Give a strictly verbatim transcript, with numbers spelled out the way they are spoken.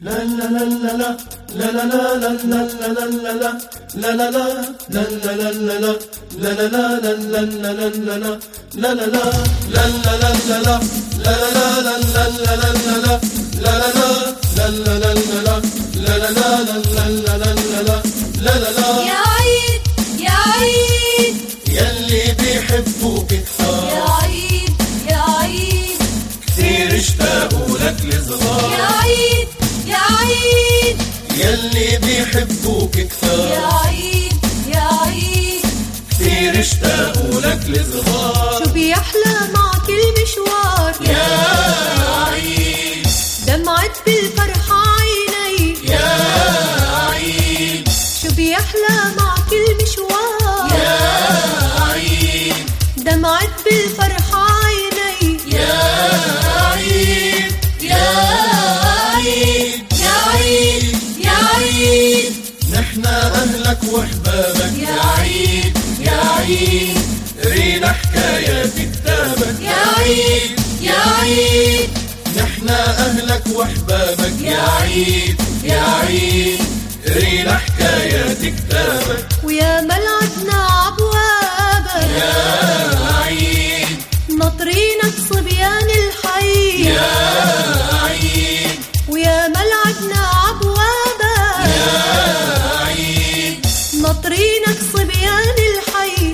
يا عيد يا عيد يلي بيحبوك كثار، يا عيد يا عيد كثير اشتاقوا لك الصغار. يا عيد يا عيد يلي بيحبوك يا كثار، عيد يا عيد كثير اشتاقوا لك الصغار. شو بيحلى معك المشوار يا عيد دمعت بالفرحة عيني يا عيد شو بيحلى معك المشوار يا عيد دمعت بالفرحة عيني يا عيد يا عيد يا عيد يا عيد نحنا أهلك وأحبابك يا عيد يا عيد رينا حكايات كتابك يا عيد يا عيد نحنا أهلك وأحبابك يا عيد يا عيد رينا حكايات كتابك ويا ملعبنا عبوابك يا عيد ناطرينك صبيان الحي يا عيد ويا ملعبنا عبوابك يا عيد ناطرينك صبيان الحي